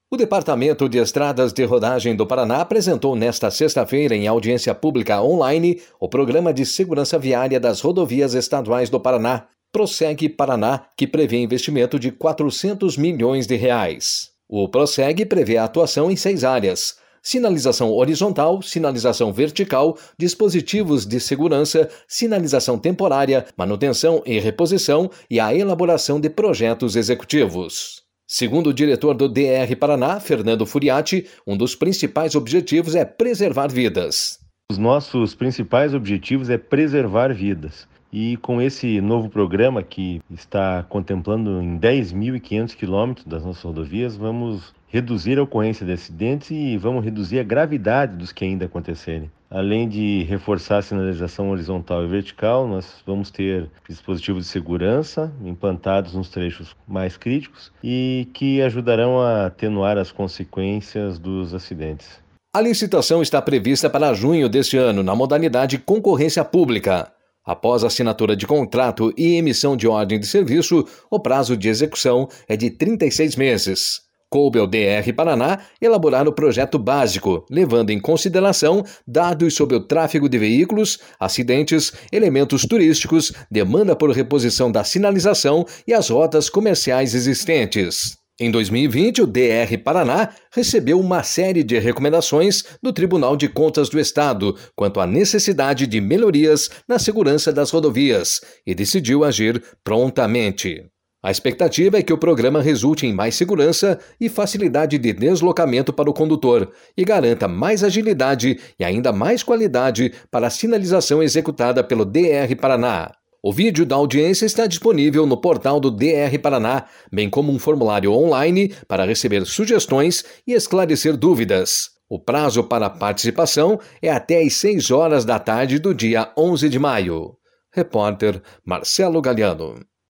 O Departamento de Estradas de Rodagem do Paraná apresentou nesta sexta-feira, em audiência pública online, o Programa de Segurança Viária das Rodovias Estaduais do Paraná, Proseg Paraná, que prevê investimento de R$ 400 milhões. O Proseg prevê a atuação em 6 áreas: sinalização horizontal, sinalização vertical, dispositivos de segurança, sinalização temporária, manutenção e reposição e a elaboração de projetos executivos. Segundo o diretor do DR Paraná, Fernando Furiati, um dos principais objetivos é preservar vidas. Os nossos principais objetivos é preservar vidas. E com esse novo programa que está contemplando em 10.500 quilômetros das nossas rodovias, vamos reduzir a ocorrência de acidentes e vamos reduzir a gravidade dos que ainda acontecerem. Além de reforçar a sinalização horizontal e vertical, nós vamos ter dispositivos de segurança implantados nos trechos mais críticos e que ajudarão a atenuar as consequências dos acidentes. A licitação está prevista para junho deste ano, na modalidade concorrência pública. Após a assinatura de contrato e emissão de ordem de serviço, o prazo de execução é de 36 meses. Coube ao DR Paraná elaborar o projeto básico, levando em consideração dados sobre o tráfego de veículos, acidentes, elementos turísticos, demanda por reposição da sinalização e as rotas comerciais existentes. Em 2020, o DR Paraná recebeu uma série de recomendações do Tribunal de Contas do Estado quanto à necessidade de melhorias na segurança das rodovias e decidiu agir prontamente. A expectativa é que o programa resulte em mais segurança e facilidade de deslocamento para o condutor e garanta mais agilidade e ainda mais qualidade para a sinalização executada pelo DR Paraná. O vídeo da audiência está disponível no portal do DR Paraná, bem como um formulário online para receber sugestões e esclarecer dúvidas. O prazo para a participação é até às 6 horas da tarde do dia 11 de maio. Repórter Marcelo Galiano.